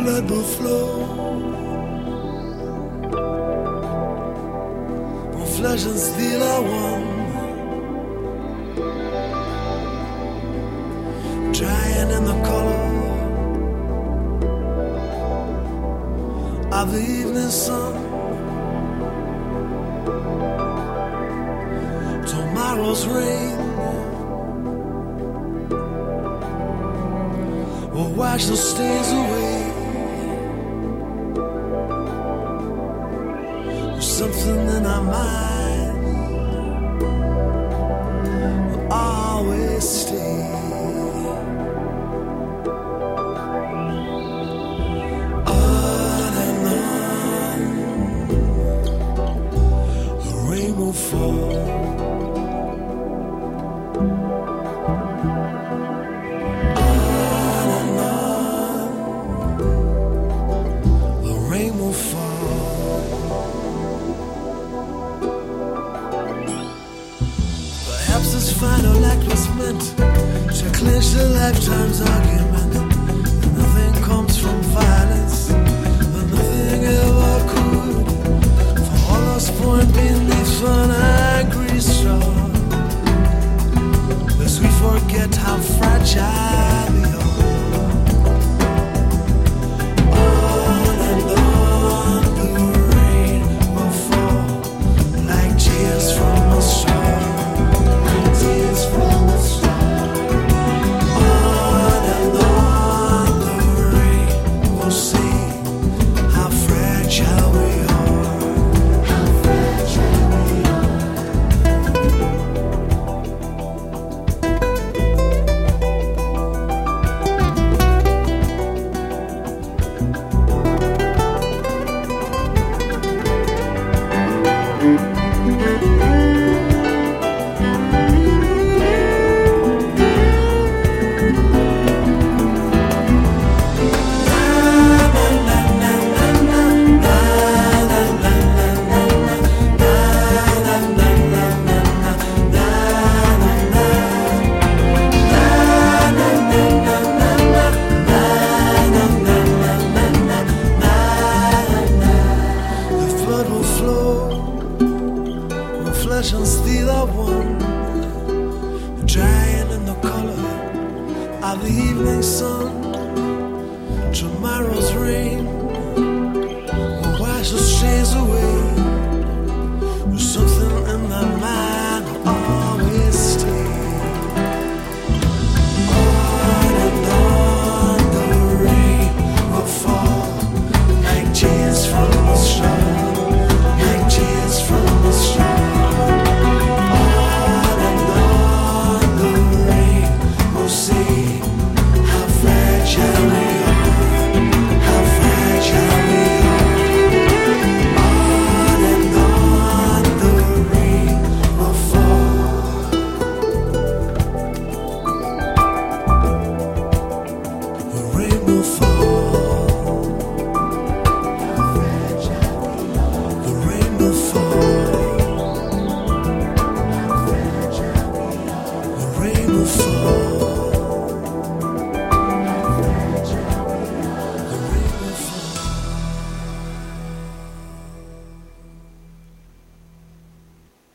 blood will flow from flesh and steel are one, drying in the color of the evening sun. Tomorrow's rain will wash the stains away. There's something in our mind will always stay. On and on, the rain will fall. This final act was meant to clinch the lifetime's argument. Nothing comes from violence, but nothing ever could. For all us born beneath an angry straw, lest we forget how fragile we are. On and on, the rain will fall like tears from a star. Tears from the star. On and on, the rain will see how fragile we are. How fragile we are. Flesh and steel are one, drying in the color of the evening sun. Tomorrow's rain will wash the stains away. There's something in the mind will always stay. On and on, the rain will fall like tears from a star, like tears from a star. Will fall.